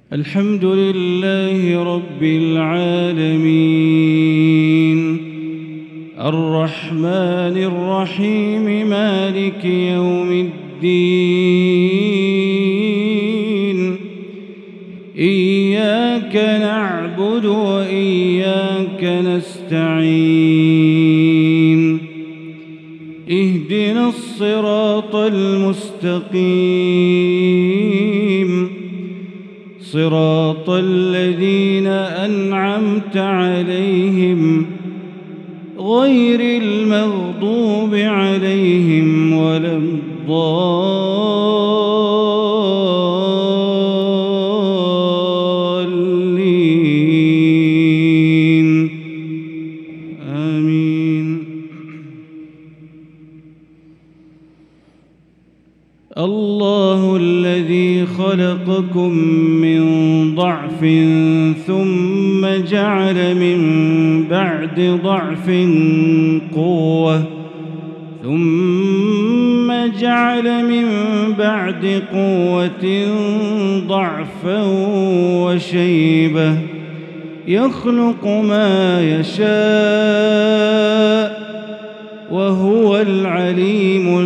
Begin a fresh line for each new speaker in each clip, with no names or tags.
الحمد لله رب العالمين الرحمن الرحيم مالك يوم الدين إياك نعبد وإياك نستعين اهدنا الصراط المستقيم صراط الذين أنعمت عليهم غير المغضوب عليهم ولا الضالين آمين. الله الذي خلقكم من ضعف ثم جعل من بعد ضعف قوة ثم جعل من بعد قوة ضعفا وشيبة يخلق ما يشاء وهو العليم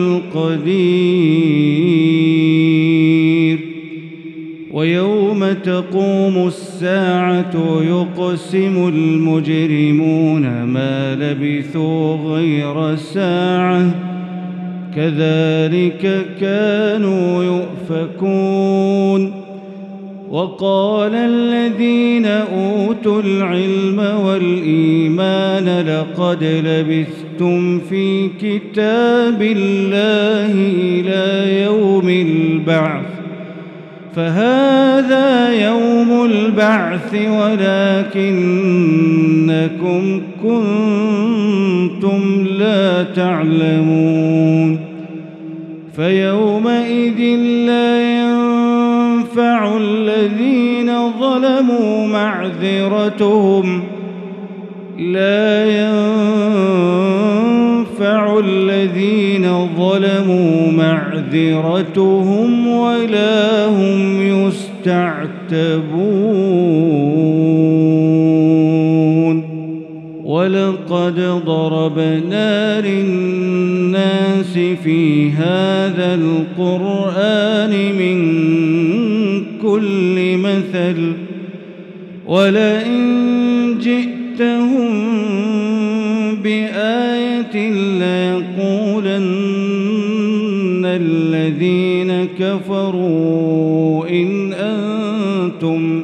القدير. ويوم تقوم الساعة يقسم المجرمون ما لبثوا غير ساعة كذلك كانوا يؤفكون. وقال الذين أوتوا العلم والإيمان لقد لبثتم في كتاب الله إلى يوم البعث فهذا يوم البعث ولكنكم كنتم لا تعلمون. فيومئذ لا ينفع الذين ظلموا معذرتهم ولا هم يستعتبون. ولقد ضربنا للناس في هذا القرآن من كل مثل ولئن جئتهم بآية ليقولن الذين كفروا إن أنتم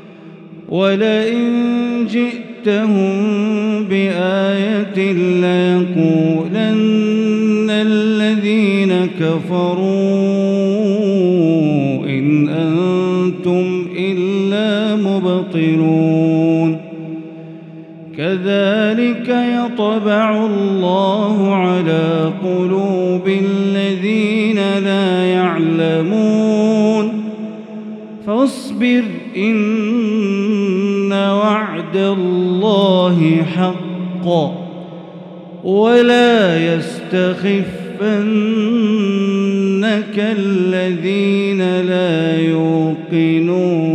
إلا مبطلون. كذلك يطبع الله على قلوب الذين لا يعلمون. فاصبر إن وعد الله حق ولا يستخفنك الذين لا يوقنون.